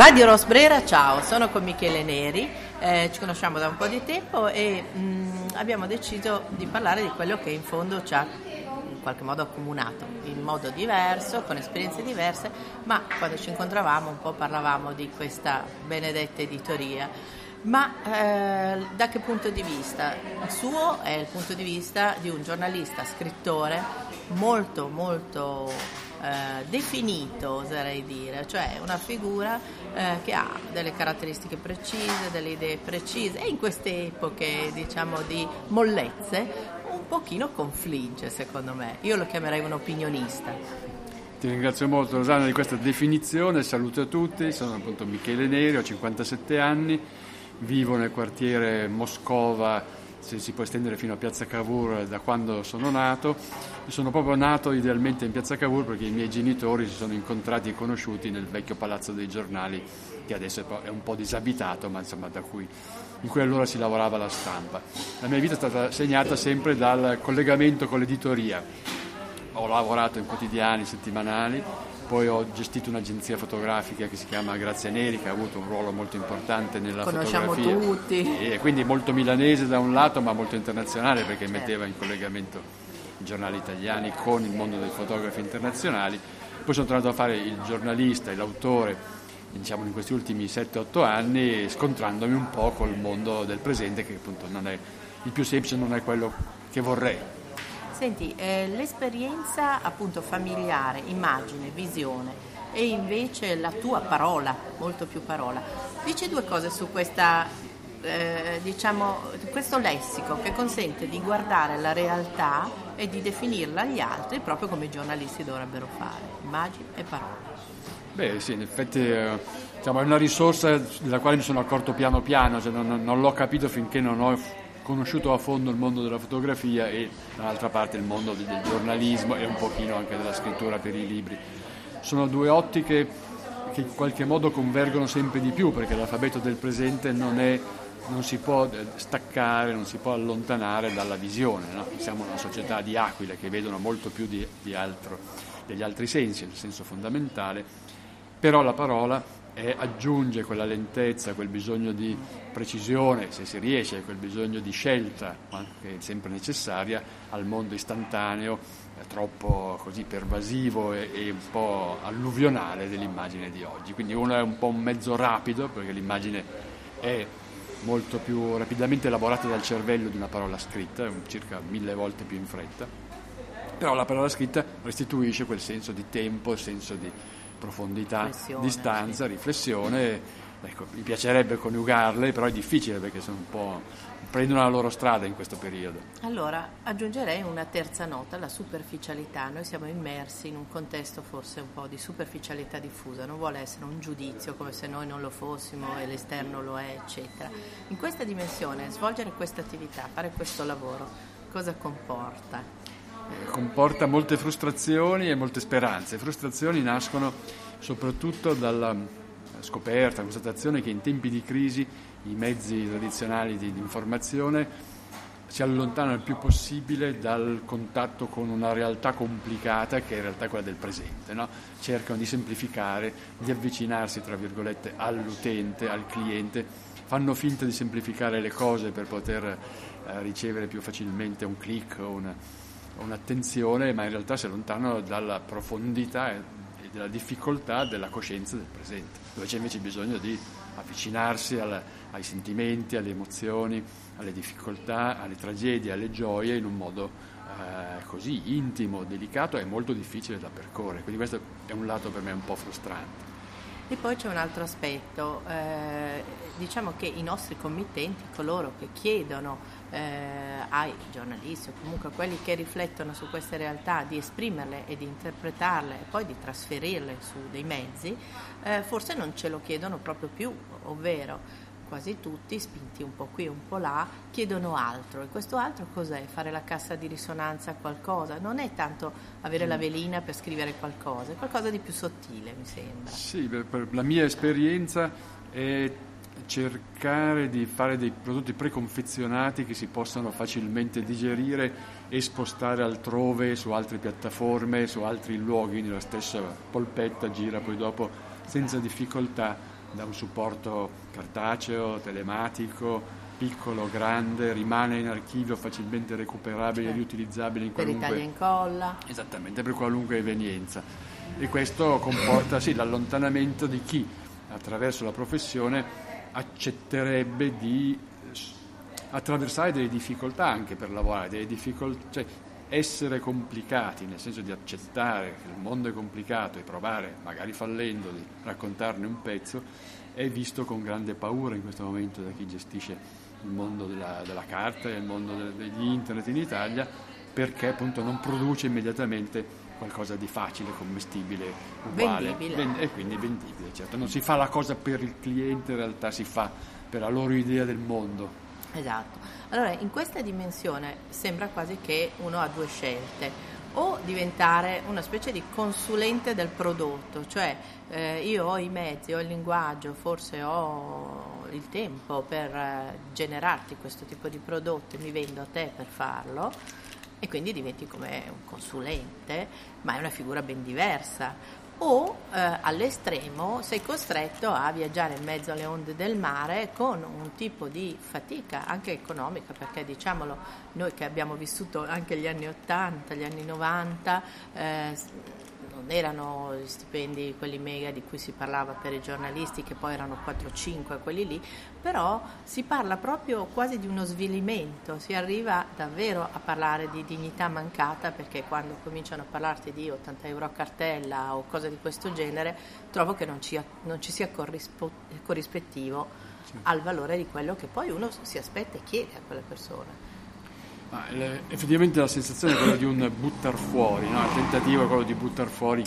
Radio Rosbrera, ciao, sono con Michele Neri, ci conosciamo da un po' di tempo e abbiamo deciso di parlare di quello che in fondo ci ha in qualche modo accomunato, in modo diverso, con esperienze diverse, ma quando ci incontravamo un po' parlavamo di questa benedetta editoria. Ma da che punto di vista? Il suo è il punto di vista di un giornalista, scrittore molto definito, oserei dire, cioè una figura che ha delle caratteristiche precise, delle idee precise e in queste epoche, diciamo, di mollezze un pochino confligge, secondo me. Io lo chiamerei un opinionista. Ti ringrazio molto, Rosanna, di questa definizione. Saluto a tutti, sono appunto Michele Neri, ho 57 anni, vivo nel quartiere Moscova, se si può estendere fino a Piazza Cavour, da quando sono nato. Sono proprio nato idealmente in Piazza Cavour perché i miei genitori si sono incontrati e conosciuti nel vecchio Palazzo dei Giornali, che adesso è un po' disabitato, ma insomma in cui allora si lavorava la stampa. La mia vita è stata segnata sempre dal collegamento con l'editoria. Ho lavorato in quotidiani settimanali, poi ho gestito un'agenzia fotografica che si chiama Grazia Neri, che ha avuto un ruolo molto importante nella Conosciamo fotografia. tutti. E quindi molto milanese da un lato, ma molto internazionale, perché metteva in collegamento i giornali italiani con il mondo dei fotografi internazionali. Poi sono tornato a fare il giornalista e l'autore, diciamo, in questi ultimi 7-8 anni, scontrandomi un po' col mondo del presente, che appunto non è il più semplice, non è quello che vorrei. Senti, l'esperienza appunto familiare, immagine, visione e invece la tua parola, molto più parola. Dici due cose su questa, diciamo, questo lessico che consente di guardare la realtà e di definirla agli altri proprio come i giornalisti dovrebbero fare, immagine e parola. Beh sì, in effetti diciamo, è una risorsa della quale mi sono accorto piano piano, cioè non l'ho capito finché non ho conosciuto a fondo il mondo della fotografia e dall'altra parte il mondo del giornalismo e un pochino anche della scrittura per i libri. Sono due ottiche che in qualche modo convergono sempre di più, perché l'alfabeto del presente non si può staccare, non si può allontanare dalla visione, no? Siamo una società di aquile che vedono molto più degli altri sensi, il senso fondamentale, però la parola aggiunge quella lentezza, quel bisogno di precisione, se si riesce, quel bisogno di scelta, che è sempre necessaria, al mondo istantaneo, troppo così pervasivo e un po' alluvionale dell'immagine di oggi. Quindi uno è un po' un mezzo rapido, perché l'immagine è molto più rapidamente elaborata dal cervello di una parola scritta, circa 1000 volte più in fretta, però la parola scritta restituisce quel senso di tempo, il senso di profondità, distanza, sì. Riflessione. Ecco, mi piacerebbe coniugarle, però è difficile perché sono un po' prendono la loro strada in questo periodo. Allora, aggiungerei una terza nota, la superficialità. Noi siamo immersi in un contesto forse un po' di superficialità diffusa, non vuole essere un giudizio come se noi non lo fossimo e l'esterno lo è, eccetera. In questa dimensione, svolgere questa attività, fare questo lavoro, cosa comporta? Comporta molte frustrazioni e molte speranze. Frustrazioni nascono soprattutto dalla scoperta, constatazione che in tempi di crisi i mezzi tradizionali di informazione si allontanano il più possibile dal contatto con una realtà complicata che è in realtà quella del presente, no? Cercano di semplificare, di avvicinarsi tra virgolette all'utente, al cliente, fanno finta di semplificare le cose per poter ricevere più facilmente un click o un'attenzione, ma in realtà si allontanano dalla profondità e della difficoltà della coscienza del presente, dove c'è invece bisogno di avvicinarsi ai sentimenti, alle emozioni, alle difficoltà, alle tragedie, alle gioie in un modo così intimo, delicato e molto difficile da percorrere. Quindi questo è un lato per me un po' frustrante. E poi c'è un altro aspetto, diciamo che i nostri committenti, coloro che chiedono ai giornalisti o comunque a quelli che riflettono su queste realtà di esprimerle e di interpretarle e poi di trasferirle su dei mezzi, forse non ce lo chiedono proprio più, ovvero quasi tutti, spinti un po' qui un po' là, chiedono altro. E questo altro cos'è? Fare la cassa di risonanza a qualcosa? Non è tanto avere la velina per scrivere qualcosa, è qualcosa di più sottile, mi sembra. Sì, per la mia esperienza è cercare di fare dei prodotti preconfezionati che si possano facilmente digerire e spostare altrove, su altre piattaforme, su altri luoghi, nella stessa polpetta gira poi dopo senza difficoltà da un supporto cartaceo, telematico, piccolo, grande, rimane in archivio facilmente recuperabile e riutilizzabile in qualunque... Per Italia Incolla. Esattamente, per qualunque evenienza. E questo comporta l'allontanamento di chi, attraverso la professione, accetterebbe di attraversare delle difficoltà anche per lavorare, delle difficoltà, cioè essere complicati, nel senso di accettare che il mondo è complicato e provare, magari fallendo, di raccontarne un pezzo, è visto con grande paura in questo momento da chi gestisce il mondo della carta e il mondo degli internet in Italia, perché appunto non produce immediatamente qualcosa di facile, commestibile, uguale, e quindi vendibile. Certo, non si fa la cosa per il cliente, in realtà si fa per la loro idea del mondo. Esatto. Allora, in questa dimensione sembra quasi che uno ha due scelte: o diventare una specie di consulente del prodotto, cioè io ho i mezzi, ho il linguaggio, forse ho il tempo per generarti questo tipo di prodotto e mi vendo a te per farlo, e quindi diventi come un consulente, ma è una figura ben diversa. O all'estremo sei costretto a viaggiare in mezzo alle onde del mare con un tipo di fatica anche economica, perché diciamolo, noi che abbiamo vissuto anche gli anni 80, gli anni 90, non erano gli stipendi quelli mega di cui si parlava per i giornalisti, che poi erano 4-5 quelli lì, però si parla proprio quasi di uno svilimento, si arriva davvero a parlare di dignità mancata, perché quando cominciano a parlarti di 80 euro a cartella o cose di questo genere, trovo che non ci sia corrispettivo al valore di quello che poi uno si aspetta e chiede a quelle persone. Effettivamente la sensazione è quella di un buttar fuori, no? Il tentativo è quello di buttar fuori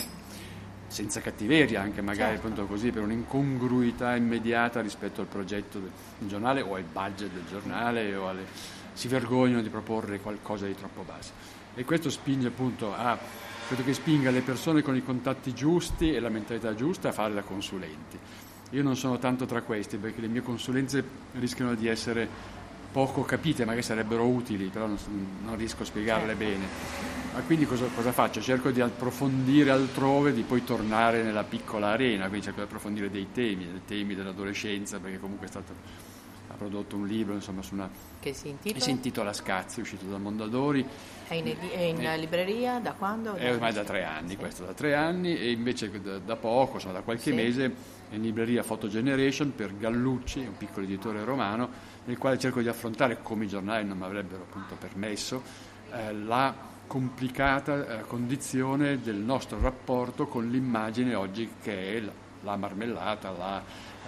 senza cattiveria, anche magari appunto così, per un'incongruità immediata rispetto al progetto del giornale o al budget del giornale, si vergognano di proporre qualcosa di troppo basso. E questo spinge appunto credo che spinga le persone con i contatti giusti e la mentalità giusta a fare da consulenti. Io non sono tanto tra questi, perché le mie consulenze rischiano di essere poco capite, magari sarebbero utili, però non riesco a spiegarle bene. Ma quindi cosa faccio? Cerco di approfondire altrove, di poi tornare nella piccola arena, quindi cerco di approfondire dei temi dell'adolescenza, perché comunque ha prodotto un libro, insomma, che si intitola Scazzi, è uscito da Mondadori. È in libreria da quando? È ormai da 3 anni, questo da 3 anni, e invece da poco, insomma da qualche mese, è in libreria Photo Generation per Gallucci, un piccolo editore romano, nel quale cerco di affrontare, come i giornali non mi avrebbero appunto permesso, la complicata condizione del nostro rapporto con l'immagine oggi, che è la marmellata, la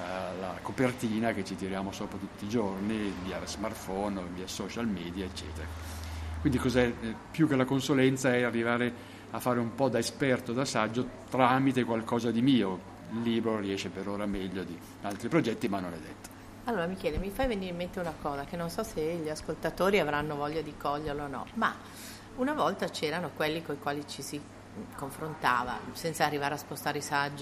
copertina che ci tiriamo sopra tutti i giorni via smartphone, via social media, eccetera. Quindi più che la consulenza è arrivare a fare un po' da esperto, da saggio, tramite qualcosa di mio. Il libro riesce per ora meglio di altri progetti, ma non è detto. Allora Michele, mi fai venire in mente una cosa che non so se gli ascoltatori avranno voglia di coglierlo o no, ma una volta c'erano quelli con i quali ci si confrontava, senza arrivare a spostare i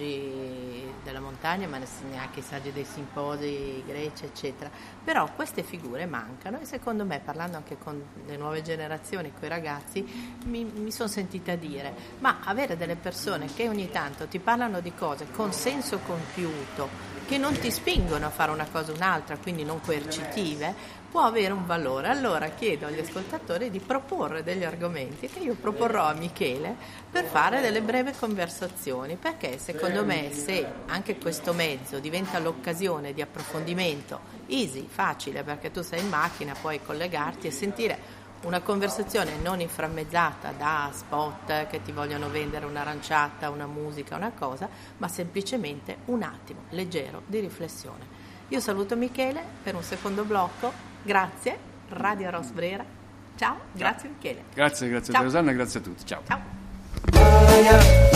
saggi della montagna, ma neanche i saggi dei simposi greci, eccetera. Però queste figure mancano, e secondo me, parlando anche con le nuove generazioni, con i ragazzi, mi sono sentita dire: ma avere delle persone che ogni tanto ti parlano di cose con senso compiuto, che non ti spingono a fare una cosa o un'altra, quindi non coercitive, può avere un valore. Allora chiedo agli ascoltatori di proporre degli argomenti che io proporrò a Michele per fare delle brevi conversazioni, perché secondo me, se anche questo mezzo diventa l'occasione di approfondimento easy, facile, perché tu sei in macchina, puoi collegarti e sentire una conversazione non inframmezzata da spot che ti vogliono vendere un'aranciata, una musica, una cosa, ma semplicemente un attimo leggero di riflessione. Io saluto Michele per un secondo blocco. Grazie, Radio Rosbrera. Ciao, grazie Michele. Grazie Ciao. Rosanna, grazie a tutti. Ciao. Ciao.